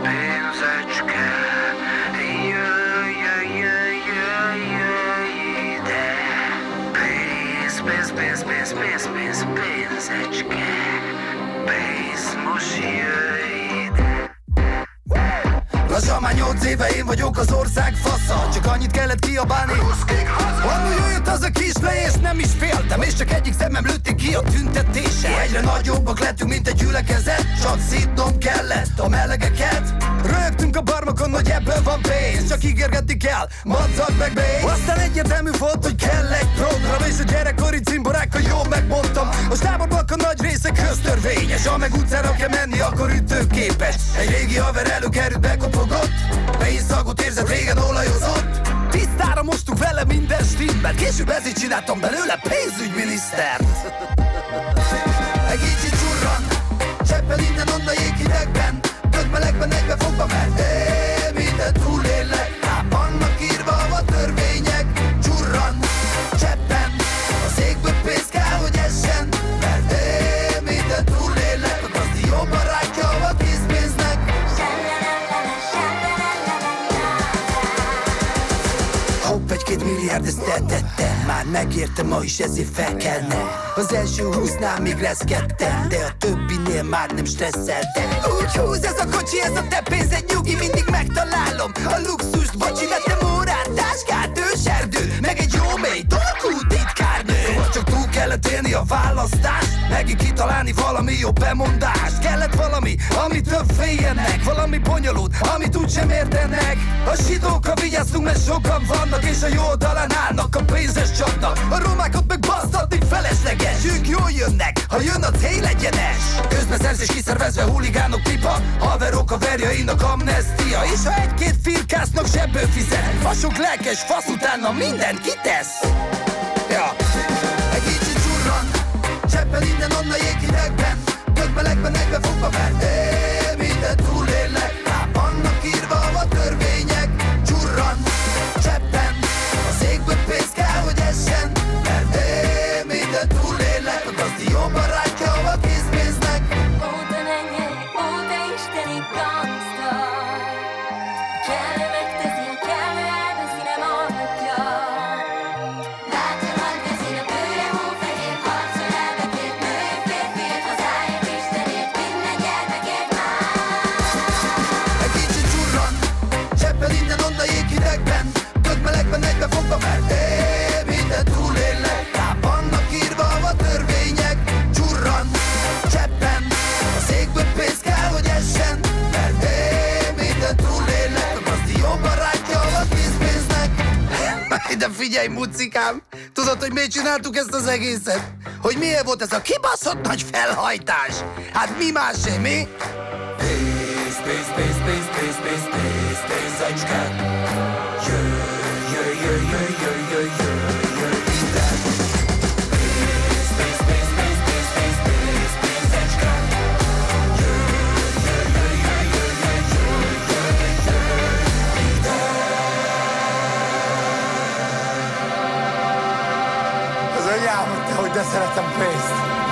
pénzecske, jöjj ide. Pénzecske, pénz, most jöjj ide. Lassan már 8 éve én vagyok az ország fasza. Csak annyit kellett kiabálni, annól jöjjött az a kisle és nem is féltem. És csak egyik szemem lőtték ki a tüntetése. Egyre nagyobbak lettünk, mint egy gyülekezet. Csak szidnom kellett a melegeket. Rögtünk a barmakon, hogy ebből van pénz. Csak ígérgetni kell, madzag meg bénz. Aztán egyértelmű volt, hogy kell egy program. És a gyerekkori cimborákkal jól megmondtam. A táborban a nagy része köztörvényes. Ha meg utcára kell menni, akkor ütőképes. Egy régi haver előkerült, bekopogott. Pénzszagot érzett, régen olajozott. Tisztára mostuk vele minden stimmel. Később ezért csináltam belőle pénzügyminisztert. Egy kicsit csurran, cseppel innen-onnan jéghidegben. Ködmelegben egybe fogva, mert én minden túlélek. Ám vannak írva a törvények. Csurran, cseppen, a székből pénz kell, hogy essen. Mert én minden túlélek. A gazdi jó barátja a készpénznek. Hopp, 1-2 milliárd ezt tettem. Már megértem, ma is ezért felkelne. Az első 20-nál még reszkedtem, de a többinél már nem stresszeltem. Úgy húz ez a kocsi, ez a te pénzed, nyugi, mindig megtalálom a luxust. Bocsi, vettem órát, táskát, őserdő, meg egy jó mély torkú titkárnő. Szóval csak túl kellett élni a választást, megint kitalálni valami jobb bemondást. Kellett valami, ami több féljenek, valami bonyolult, amit úgysem értenek. A zsidókkal vigyázzunk, mert sokan vannak, és a jó oldalán állnak a pénzes csapnak. A romákat meg basztatni felesleges. Ők jól jönnek, ha jön a cél egyenes. Közbeszerzés kiszervezve, huligánok pipa, haverok a verjainak amnestia. És ha 1-2 firkásznak zsebből fizet, fasok lelkes fasz utána mindent kitesz. Ja. Egy kicsit csurran, cseppel innen-onnan jéghidegben. Ködmelegben egybe fogva, mert én mindent túlélek. Ám vannak írva a törvények. Csurran, cseppen, a székből pénz kell, hogy essen. Mert én mindent túlélek. A gazdi jó barátja a készpénznek. Óta menjen, óta isteni gangsta. Kellő megteszi, kellő elveszi, nem alhatja. Látja, hogy veszi a bőre, hófehér, harcol elvekért, női férfiért, hazáért, istenért, minden gyermekért már. Egy kicsit csurran, cseppel innen-onnan jéghidegben. Ködmelegben egybe fogva, mert én mindent túlélek. Ám vannak írva a törvények. Csurran, cseppen, a székből pénz kell, hogy essen. Mert én mindent túlélek. A gazdi jó barátja a készpénznek. De figyelj, mucikám, tudod, hogy miért csináltuk ezt az egészet? Hogy miért volt ez a kibaszott nagy felhajtás? Hát mi másé, mi? Pénz, pénz, pénz, pénz, pénz, pénz, pénz, pénzecske. Jöjj ide. Pénz, pénz, pénz, pénz, pénz, pénz, pénz, pénzecske. Jöjj ide. Az anyám, hogy de szeretem pénzt.